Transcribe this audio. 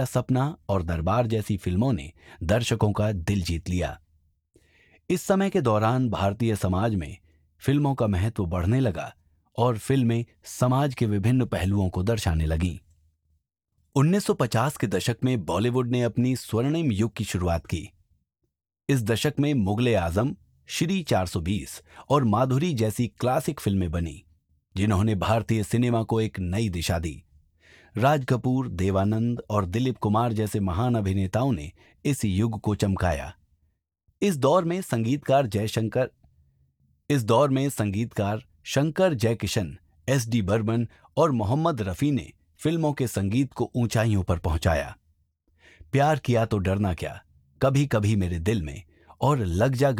सपना और दरबार जैसी फिल्मों ने दर्शकों का दिल जीत लिया। इस समय के दौरान भारतीय समाज में फिल्मों का महत्व बढ़ने लगा और फिल्में समाज के विभिन्न पहलुओं को दर्शाने लगीं। 1950 के दशक में बॉलीवुड ने अपनी स्वर्णिम युग की शुरुआत की। इस दशक में मुगले आजम, श्री 420 और माधुरी जैसी क्लासिक फिल्में बनी, जिन्होंने भारतीय सिनेमा को एक नई दिशा दी। राज कपूर, देवानंद और दिलीप कुमार जैसे महान अभिनेताओं ने इस युग को चमकाया। इस दौर में संगीतकार शंकर जयकिशन, एस.डी. बर्मन और मोहम्मद रफी ने फिल्मों के संगीत को ऊंचाइयों पर पहुंचाया। प्यार किया तो डरना क्या, कभी कभी मेरे दिल में और लग जा